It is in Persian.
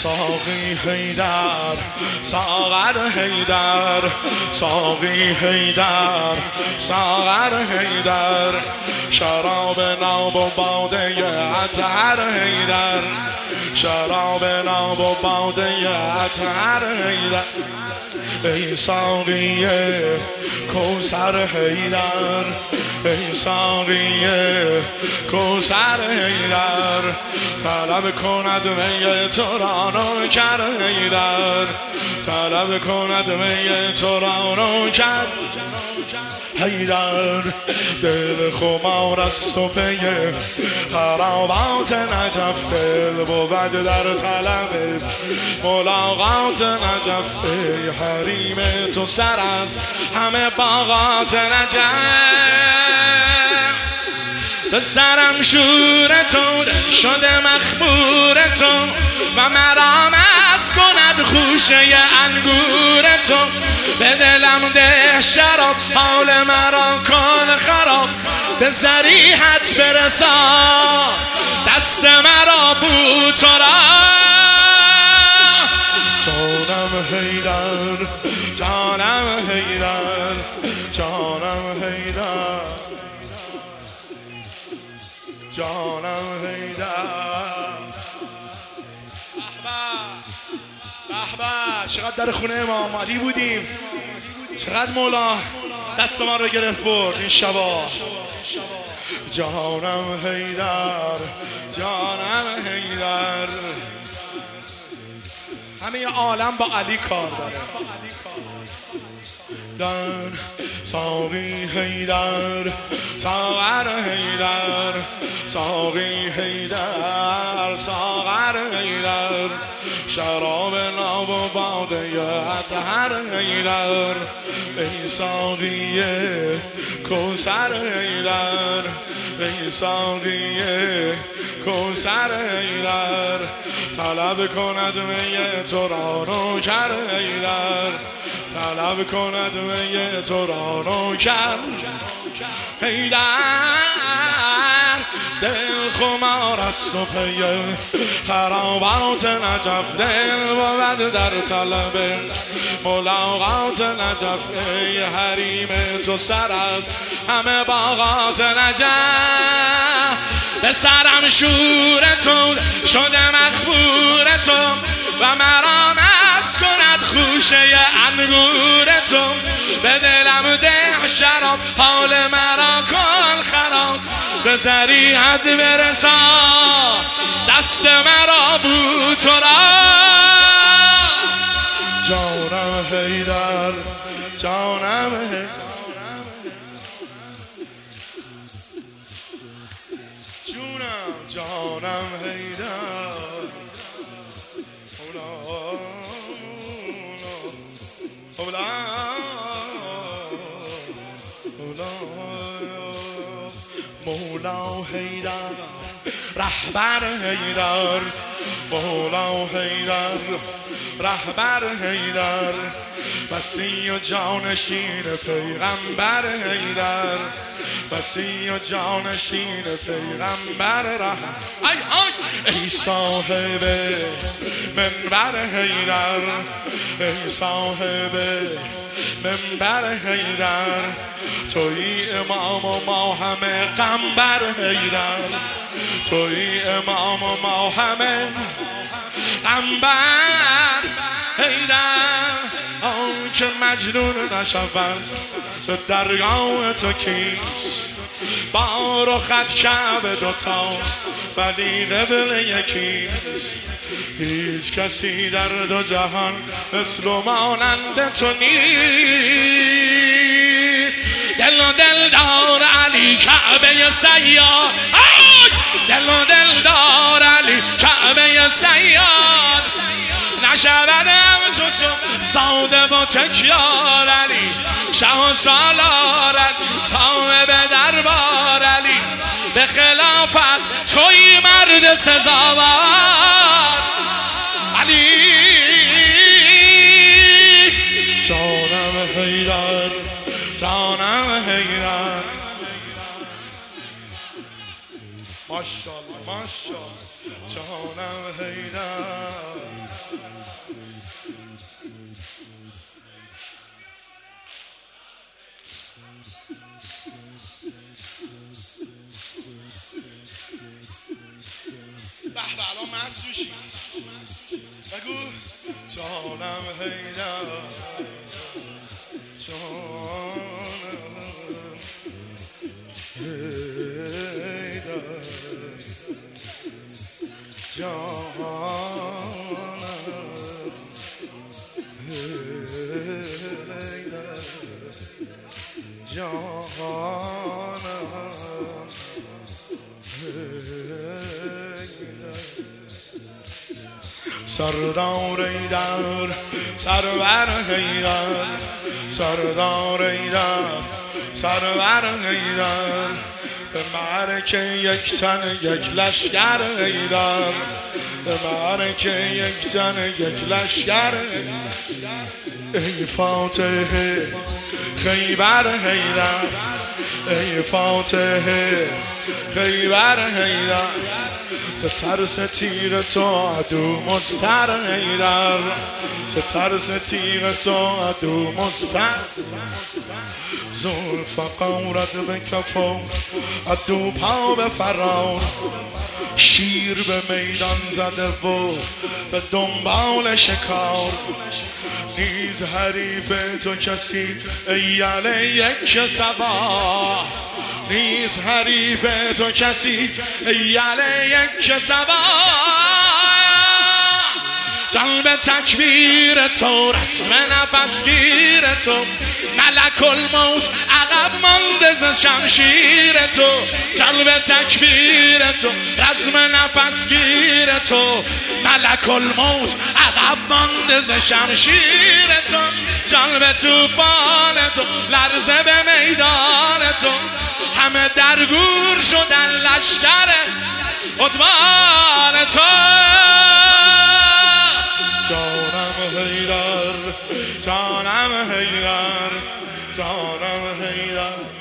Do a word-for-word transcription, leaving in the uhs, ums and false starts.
ساقی حیدر ساغر حیدر ساقی حیدر ساغر حیدر شراب ناب و باده عطر حیدر شراب ناب و باده عطر حیدر ای ساقی کوثر حیدر ای ساقی کوثر حیدر طلب کند می تو را نوکر حیدر طلب کند می تو را نوکر حیدر دل خمار است و پی خرابات نجف دل بود در طلب ملاقات نجف ای حریم تو سر از همه باغات نجف به سرم شور تو شده مخمور تو و مرا مست کند خوشه انگور تو به دلم ده شراب حال مرا کن خراب به صریحت برسا دست مرا بود تو را جانم حیدر جانم حیدر جانم حیدر جانم حیدر به به چقدر در خونه امام علی بودیم چقدر مولا دست ما رو گرفت برد این شبا جانم حیدر جانم حیدر همه عالم با علی کار داره در ساقی حیدر ساغر حیدر ساقی حیدر ساغر حیدر شراب ناب و باده عطر حیدر ای ساقی کوثر حیدر ای ساقی کوثر حیدر طلب کند می تو را نوکر حیدر طلب کند می تو را نوکر حیدر دل خمار است و پی خرابات نجف دل بود در طلب ملاقات نجف ای حریم تو سر از همه باغات نجف به سرم شور تو شده مخمور تو و مرا مست کند خوشه انگور تو به دلم ده شراب حال مرا کن خراب به ذریعت برسا دست مرا بود تو را جانم حیدر جانم حیدر جونم جانم حیدر مولا مولا حیدر رهبر حیدر مولا حیدر رهبر حیدر وصی و جانشین پیغمبر حیدر وصی و جانشین پیغمبر رهبر ای ای ای صاحب منبر حیدر ای صاحب منبر حیدر توی امام و ما همه قنبر حیدر توی امام و ما همه قنبر حیدر آن که مجنون نشود به درگاه تو کیست بار و خط کعبه دوتاست ولی قبل یکیست هیچ کسی در دو جهان مثل و مانند تو نیست دل و دلدار علی کعبه سیاد دل و دلدار علی کعبه سیاد نشود همچو تو ساده و تکیار علی شه و سالار علی صاحب دربار علی به خلافت توی مرد سزاوار علی جانم حیدر جانم حیدر ماشاءالله ماشاءالله جانم حیدر به به الان مست میشی بگو جانم حیدر جانم حیدر جانم حیدر جانم سردار ایدر سرور حیدر سردار ایدر سرور حیدر به معرکه یک تن یک لشکر حیدر به معرکه یک تن یک لشکر ای فاتح خیبر حیدر ای فاتح خیبر حیدر ز ترس تیر تو عدو مستر حیدر ز ترس تیر تو عدو مستر زلف قورت به کفو عدو پا به فرار شیر به میدان زده و به دنبال شکار نیز حریف تو کسی ای علیک صباح نیز حریف تو کسی ای علیک صباح جلب تکبیر تو رسم نفسگیر تو ملک الموت عقب مانده ز شمشیر تو جلب تکبیر تو رسم نفسگیر تو ملک الموت عقب مانده ز شمشیر تو جلب طوفان تو لرزه به میدان تو همه درگور شدن لشکر عدوان تو جانم حیدر جانم حیدر جانم حیدر